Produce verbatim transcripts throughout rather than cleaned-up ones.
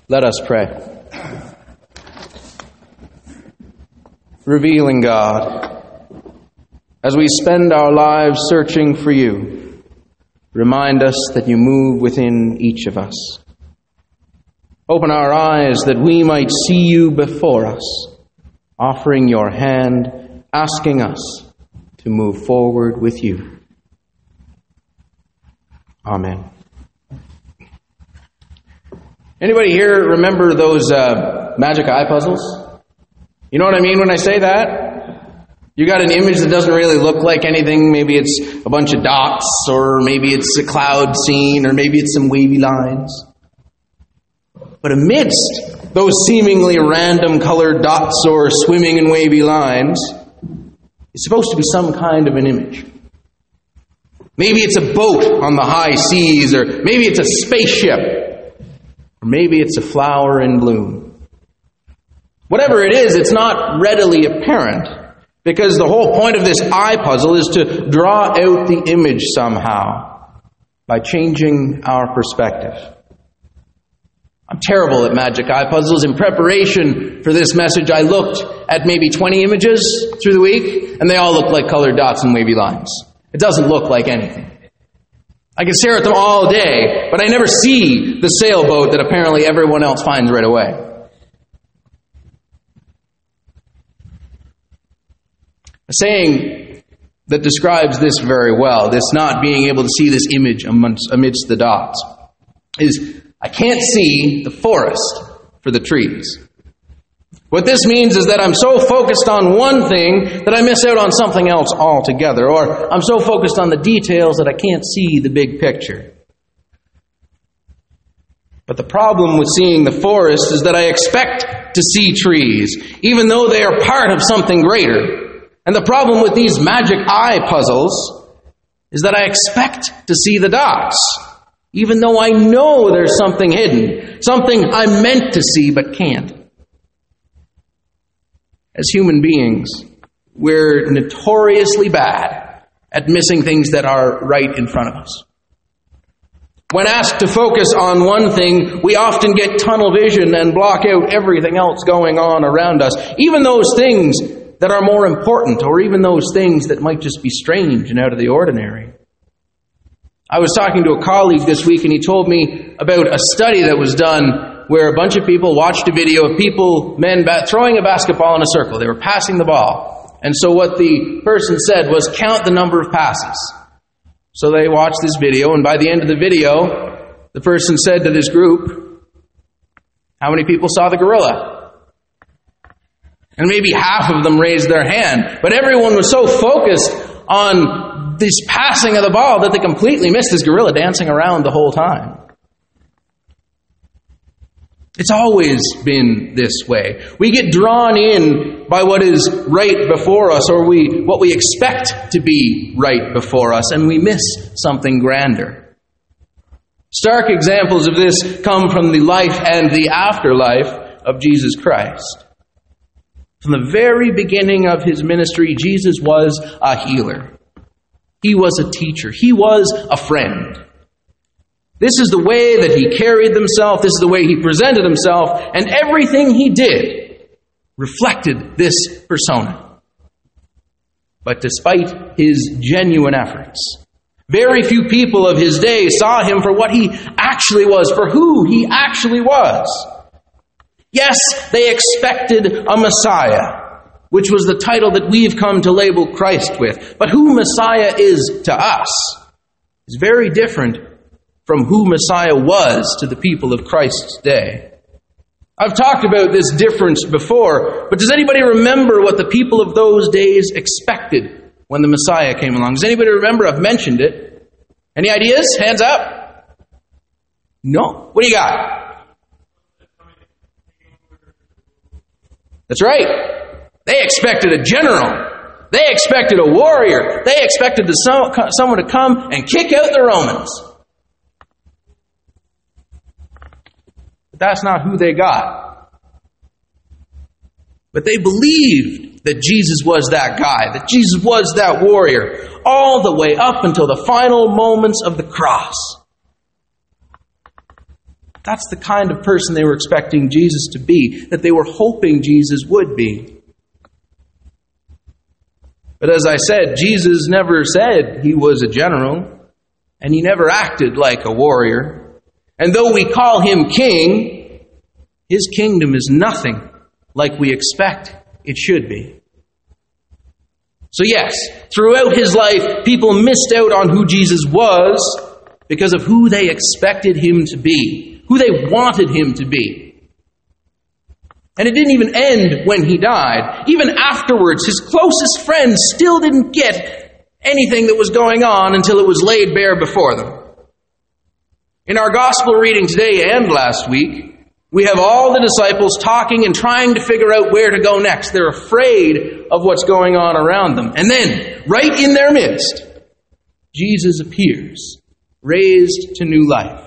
Let us pray. Revealing God, as we spend our lives searching for you, remind us that you move within each of us. Open our eyes that we might see you before us, offering your hand, asking us to move forward with you. Amen. Anybody here remember those uh, magic eye puzzles? You know what I mean when I say that? You got an image that doesn't really look like anything. Maybe it's a bunch of dots, or maybe it's a cloud scene, or maybe it's some wavy lines. But amidst those seemingly random colored dots or swimming in wavy lines, it's supposed to be some kind of an image. Maybe it's a boat on the high seas, or maybe it's a spaceship. Or maybe it's a flower in bloom. Whatever it is, it's not readily apparent, because the whole point of this eye puzzle is to draw out the image somehow by changing our perspective. I'm terrible at magic eye puzzles. In preparation for this message, I looked at maybe twenty images through the week, and they all look like colored dots and wavy lines. It doesn't look like anything. I can stare at them all day, but I never see the sailboat that apparently everyone else finds right away. A saying that describes this very well, this not being able to see this image amongst, amidst the dots, is, I can't see the forest for the trees. What this means is that I'm so focused on one thing that I miss out on something else altogether, or I'm so focused on the details that I can't see the big picture. But the problem with seeing the forest is that I expect to see trees, even though they are part of something greater. And the problem with these magic eye puzzles is that I expect to see the dots, even though I know there's something hidden, something I'm meant to see but can't. As human beings, we're notoriously bad at missing things that are right in front of us. When asked to focus on one thing, we often get tunnel vision and block out everything else going on around us, even those things that are more important, or even those things that might just be strange and out of the ordinary. I was talking to a colleague this week, and he told me about a study that was done where a bunch of people watched a video of people, men, throwing a basketball in a circle. They were passing the ball. And so what the person said was, count the number of passes. So they watched this video, and by the end of the video, the person said to this group, how many people saw the gorilla? And maybe half of them raised their hand. But everyone was so focused on this passing of the ball that they completely missed this gorilla dancing around the whole time. It's always been this way. We get drawn in by what is right before us, or we what we expect to be right before us, and we miss something grander. Stark examples of this come from the life and the afterlife of Jesus Christ. From the very beginning of his ministry, Jesus was a healer. He was a teacher. He was a friend. This is the way that he carried himself. This is the way he presented himself. And everything he did reflected this persona. But despite his genuine efforts, very few people of his day saw him for what he actually was, for who he actually was. Yes, they expected a Messiah, which was the title that we've come to label Christ with. But who Messiah is to us is very different from who Messiah was to the people of Christ's day. I've talked about this difference before, but does anybody remember what the people of those days expected when the Messiah came along? Does anybody remember? I've mentioned it. Any ideas? Hands up. No. What do you got? That's right. They expected a general. They expected a warrior. They expected someone to come and kick out the Romans. But that's not who they got. But they believed that Jesus was that guy, that Jesus was that warrior, all the way up until the final moments of the cross. That's the kind of person they were expecting Jesus to be, that they were hoping Jesus would be. But as I said, Jesus never said he was a general, and he never acted like a warrior. And though we call him king, his kingdom is nothing like we expect it should be. So yes, throughout his life, people missed out on who Jesus was because of who they expected him to be, who they wanted him to be. And it didn't even end when he died. Even afterwards, his closest friends still didn't get anything that was going on until it was laid bare before them. In our gospel reading today and last week, we have all the disciples talking and trying to figure out where to go next. They're afraid of what's going on around them. And then, right in their midst, Jesus appears, raised to new life.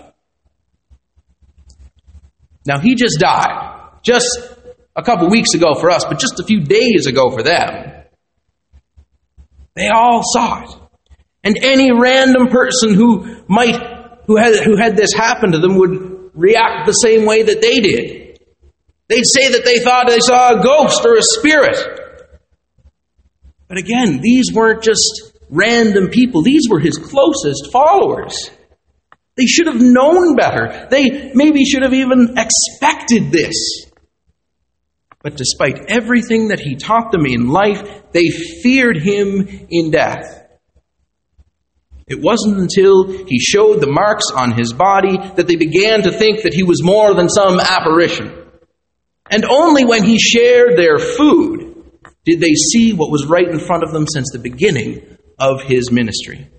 Now, he just died, just a couple weeks ago for us, but just a few days ago for them. They all saw it. And any random person who might, who had, who had this happen to them would react the same way that they did. They'd say that they thought they saw a ghost or a spirit. But again, these weren't just random people. These were his closest followers. They should have known better. They maybe should have even expected this. But despite everything that he taught them in life, they feared him in death. It wasn't until he showed the marks on his body that they began to think that he was more than some apparition. And only when he shared their food did they see what was right in front of them since the beginning of his ministry.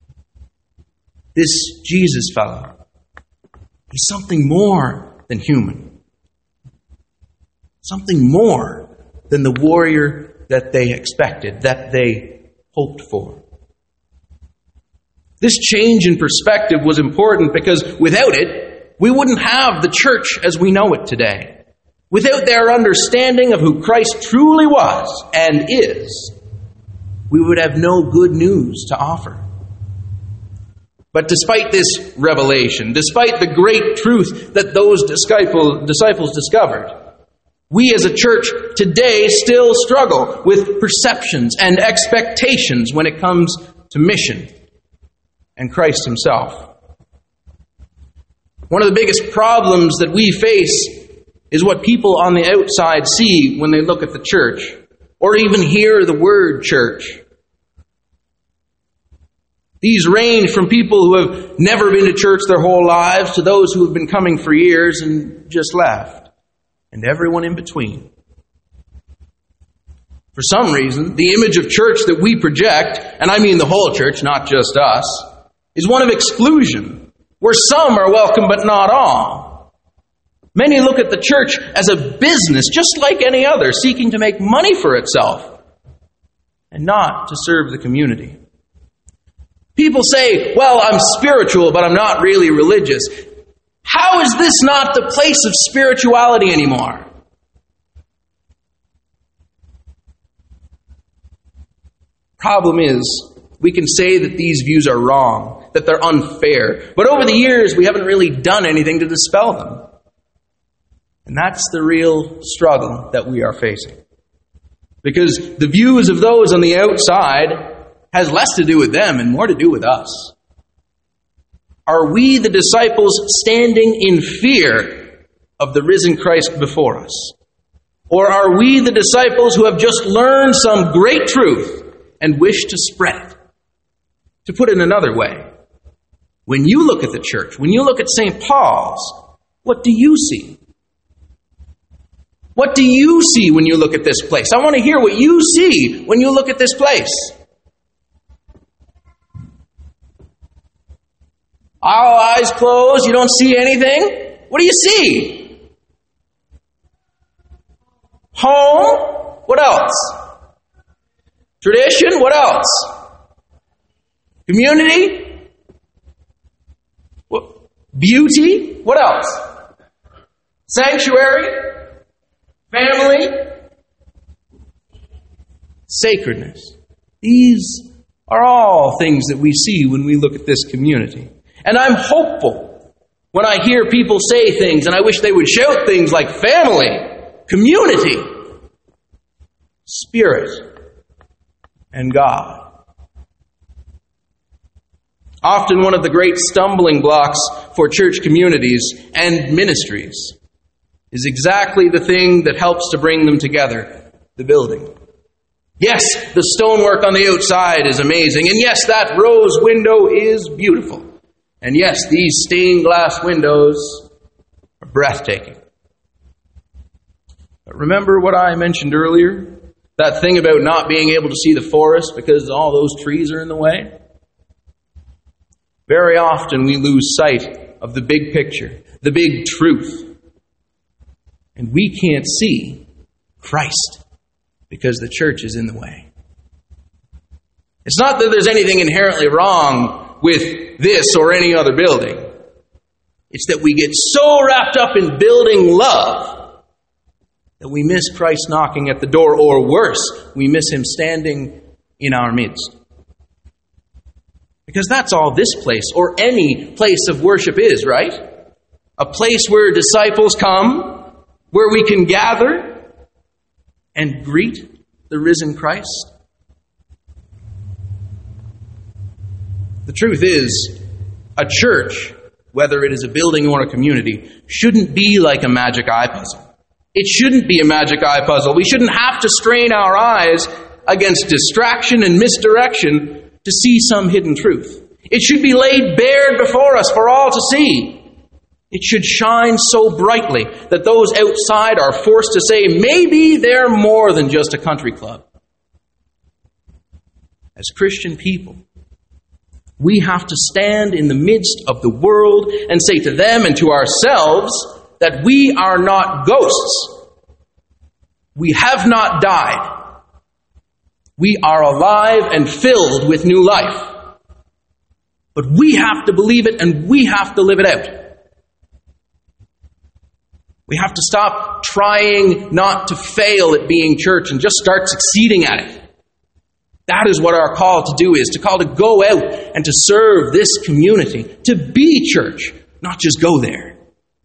This Jesus fellow, he's something more than human. Something more than the warrior that they expected, that they hoped for. This change in perspective was important because without it, we wouldn't have the church as we know it today. Without their understanding of who Christ truly was and is, we would have no good news to offer. But despite this revelation, despite the great truth that those disciples discovered, we as a church today still struggle with perceptions and expectations when it comes to mission and Christ himself. One of the biggest problems that we face is what people on the outside see when they look at the church, or even hear the word church. These range from people who have never been to church their whole lives to those who have been coming for years and just left, and everyone in between. For some reason, the image of church that we project, and I mean the whole church, not just us, is one of exclusion, where some are welcome but not all. Many look at the church as a business, just like any other, seeking to make money for itself, and not to serve the community. People say, well, I'm spiritual, but I'm not really religious. How is this not the place of spirituality anymore? Problem is, we can say that these views are wrong, that they're unfair, but over the years we haven't really done anything to dispel them. And that's the real struggle that we are facing. Because the views of those on the outside has less to do with them and more to do with us. Are we the disciples standing in fear of the risen Christ before us? Or are we the disciples who have just learned some great truth and wish to spread it? To put it another way, when you look at the church, when you look at Saint Paul's, what do you see? What do you see when you look at this place? I want to hear what you see when you look at this place. All eyes closed, you don't see anything? What do you see? Home? What else? Tradition? What else? Community? What? Beauty? What else? Sanctuary? Family? Sacredness. These are all things that we see when we look at this community. And I'm hopeful When I hear people say things, and I wish they would shout things like family, community, Spirit, and God. Often one of the great stumbling blocks for church communities and ministries is exactly the thing that helps to bring them together, the building. Yes, the stonework on the outside is amazing, and yes, that rose window is beautiful. And yes, these stained glass windows are breathtaking. But remember what I mentioned earlier? That thing about not being able to see the forest because all those trees are in the way? Very often we lose sight of the big picture, the big truth. And we can't see Christ because the church is in the way. It's not that there's anything inherently wrong with this or any other building. It's that we get so wrapped up in building love that we miss Christ knocking at the door, or worse, we miss Him standing in our midst. Because that's all this place, or any place of worship is, right? A place where disciples come, where we can gather and greet the risen Christ. The truth is, a church, whether it is a building or a community, shouldn't be like a magic eye puzzle. It shouldn't be a magic eye puzzle. We shouldn't have to strain our eyes against distraction and misdirection to see some hidden truth. It should be laid bare before us for all to see. It should shine so brightly that those outside are forced to say, maybe they're more than just a country club. As Christian people, we have to stand in the midst of the world and say to them and to ourselves that we are not ghosts. We have not died. We are alive and filled with new life. But we have to believe it and we have to live it out. We have to stop trying not to fail at being church and just start succeeding at it. That is what our call to do is, to call to go out and to serve this community, to be church, not just go there.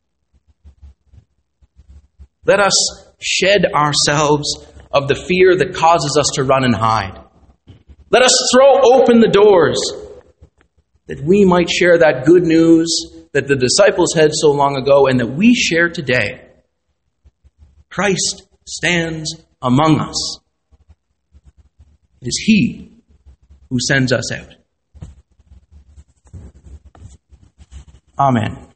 Let us shed ourselves of the fear that causes us to run and hide. Let us throw open the doors that we might share that good news that the disciples had so long ago and that we share today. Christ stands among us. It is He who sends us out. Amen.